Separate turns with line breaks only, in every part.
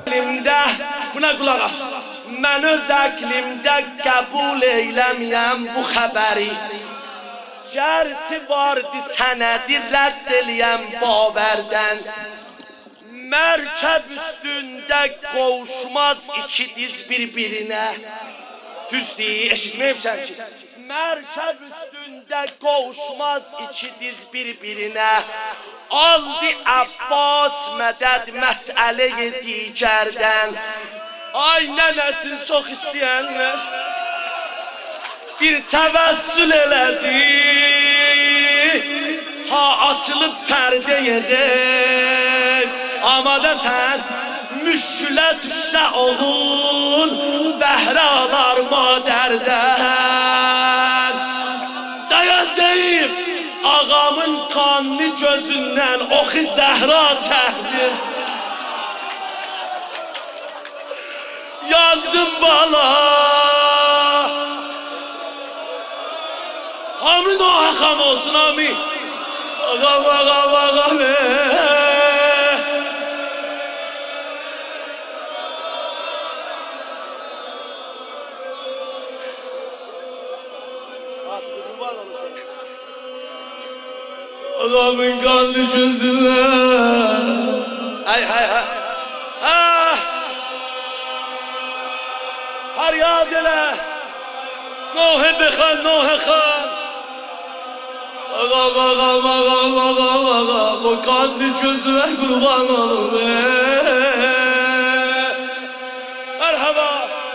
əqlimdə, buna qulaq as. Mən öz əqlimdə qəbul eyləməyəm bu xəbəri. Gərçi vardı sənədi rədd eləyəm bavərdən. Mərkəb üstündə qovuşmaz iki diz bir-birinə. Düzdür, eşitməyibsən ki? Mərkəb üstündə qovuşmaz iki diz bir-birinə. Aldı Abbas mədəd məsələyi digərdən. Ay nənəsin çox istəyənlər bir təvəssül elədi. Ta açılıb pərdə yedin. Amadəsən müşkülə düşsə oğul bəhrə alar madərdən. Dayan deyim ağamın qanlı gözündən oxu zəhra çəkdir. Yandım bala amin o ağam olsun amin. Ağam ağam ağam ağamın kanlı gözünden. Hay hay hay. Her yad elə. Nohe bexan, nohe xan. Ağam ağam ağam ağam ağam. O kanlı gözüne kurban olum. Merhaba.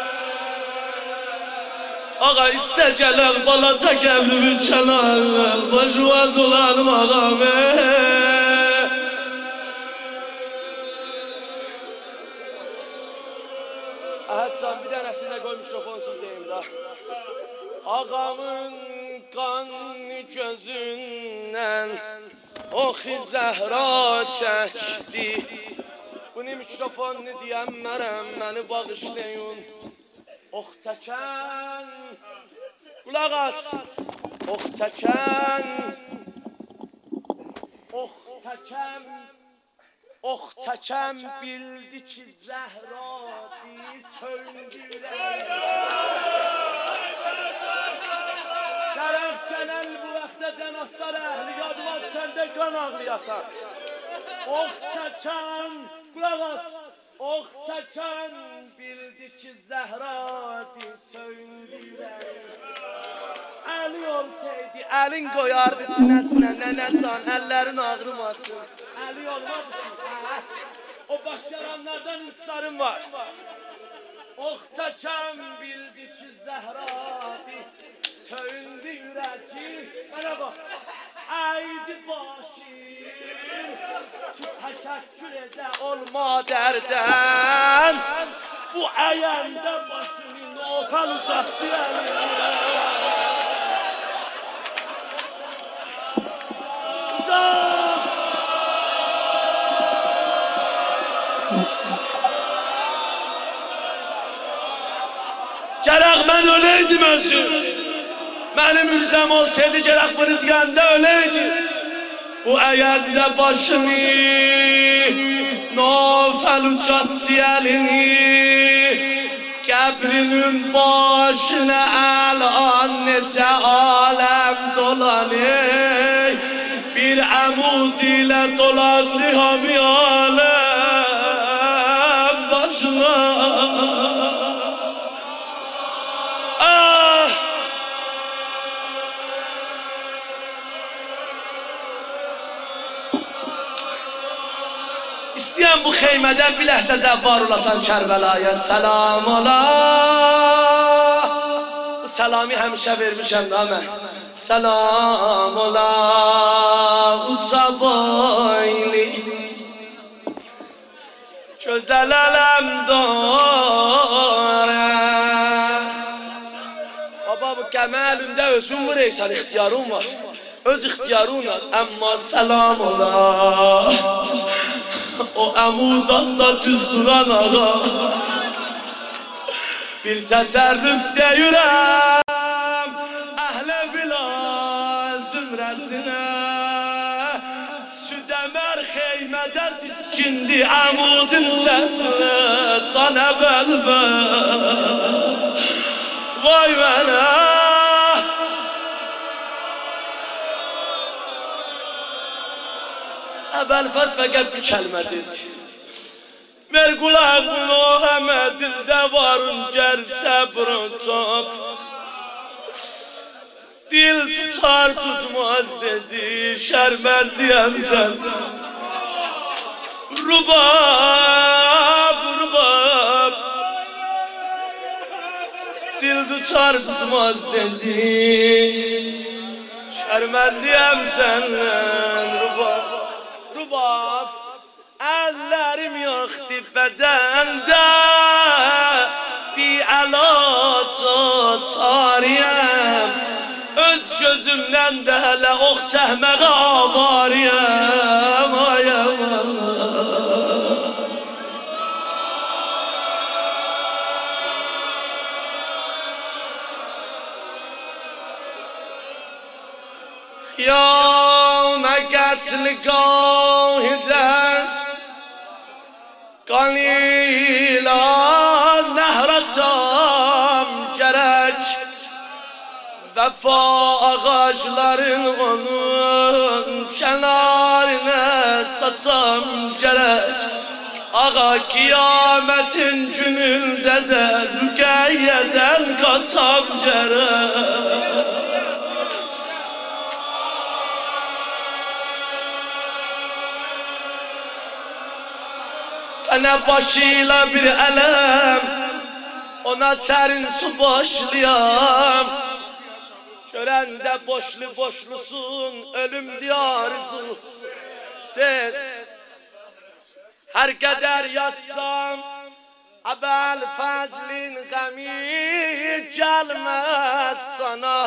Ağa iste gelen balaca gevrimin kenarına. Başuva dolanım ağam. Ahadcan bir tanesine koy mikrofonsuz deyim da. Ağamın kanlı gözünden oxi zəhra çəkdi. Bunu mikrofonunu deyəmmərəm, məni bağışlayın. Ox çəkən, qulaq as. Ox çəkən, ox çəkən, ox çəkən bildi ki zəhradır, söndürər. Gərək gələn bu vaxtda cənaslar əhli yadıma düşəndə qan ağlayasan. Ox çəkən, qulaq as. Ox çəkən bildi ki zəhradır, söndürər. Əli olsaydı, əlin qoyardı sinəsinə, nənəcan, əllərin ağrımasın. Əli olmadı ki, o başlayanlardan intisarım var. Ox çəkən bildi ki zəhradır, söndürər ki, mənə bax. Əydi başır ki təşəkkür edə olma dərdən. Bu əyəndə başını nofal ucatdı əlini. Gərək mən öləydim özüm. Mənim mürzəm olsaydı gərək bunu deyəndə öləydi. Bu əyəndə başını nofəl ucatdı əlini. Qəbrinin başına əlan necə aləm dolanır. Bir əmud ilə dolandı hami aləm başına. İstəyən bu xeymədən bir ləhzə zəvvar olasan Kərbəlaya. Səlam ola. Bu səlami həmişə vermişəm da mən. Səlam ola uca boyli gözəl ələm dora. Baba bu qəməlündə özün vureysən, ixtiyarın var. Öz ixtiyarın var, əmma səlam ola. O əmudan da düz duran ağa. Bir təsərrüf deyirəm Əhl-i Vila zümrəsinə. Südəmər xeymədə dikindi əmudun səsinə. Hasan Ebelfez. Vay bana. Ebelfez fakat bir kelime dedi. Ver kulağını heme dilde varın ger sabrı top. Dil tutar tutmaz dedi, şerbelliyem sen. Rubab, rubab. Dil tutar tutmaz dedi, şerbelliyem sen. Rubab, rubab. Ellerim yoktu bedende, bir elaca tariyem. Öz gözümden de hele ok çehmeğe avariyem. Ay Kıyame qatligahiden Qanila nehratam gerek. Vefa ağaçların onun kenarına saçam gerek. Ağa kıyametin gününde de Rüqeyyədən kaçam gerek. Sana başıyla bir elem, ona serin su başlayam. Görende boşlu boşlusun, ölüm diyarısın. Sen her kadar yazsam, Ebelfezlin gemi gelmez sana.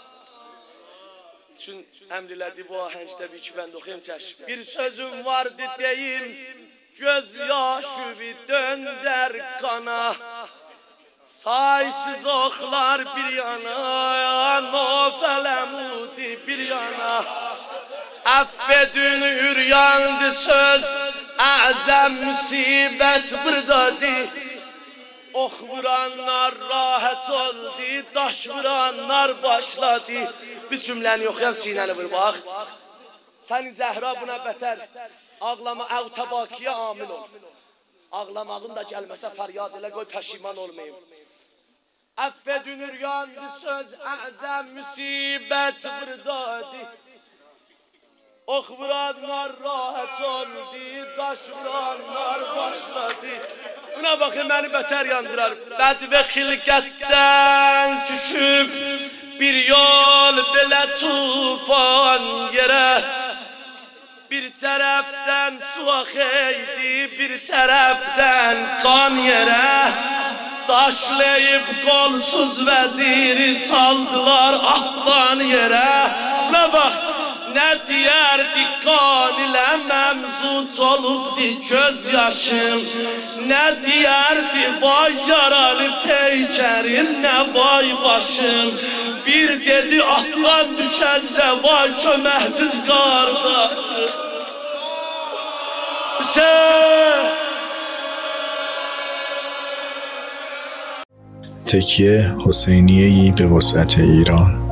Çün emriledi bu ahengde bir iki ben dokuyayım çeşit. Bir sözüm vardı deyim, göz yaşı bir dönder kana. Saysız oklar bir yana, nofelemudi bir yana. Affedin üryandı söz, azam musibet buradadı. Ok vuranlar rahat oldu, daş vuranlar başladı. Bir cümleni okuyam sineni vur bak. Sen Zehra buna beter, ağlama ev tebakiye amil ol. Ağlamağın da gelmese feryad ile koy peşiman olmayayım. Affedin üryandı söz, azam musibet buradadı. Ok vuranlar rahat oldu, daş vuranlar başladı. Buna bakın beni beter yandırar. Bəd ve xilqətdən düşüb bir yol belə tufan yere. Bir taraftan su akıydı, bir taraftan kan yere. Taşlayıp kolsuz veziri saldılar ahvan yere. Ne bak, ne diyerdi kan ile memzut olubdu gözyaşım. Ne diyerdi vay yaralı peykerin ne vay başım. Bir dedi ahvan düşende vay çömehsiz kardeşim.
تکیه حسینیه‌ای به وسعت ایران.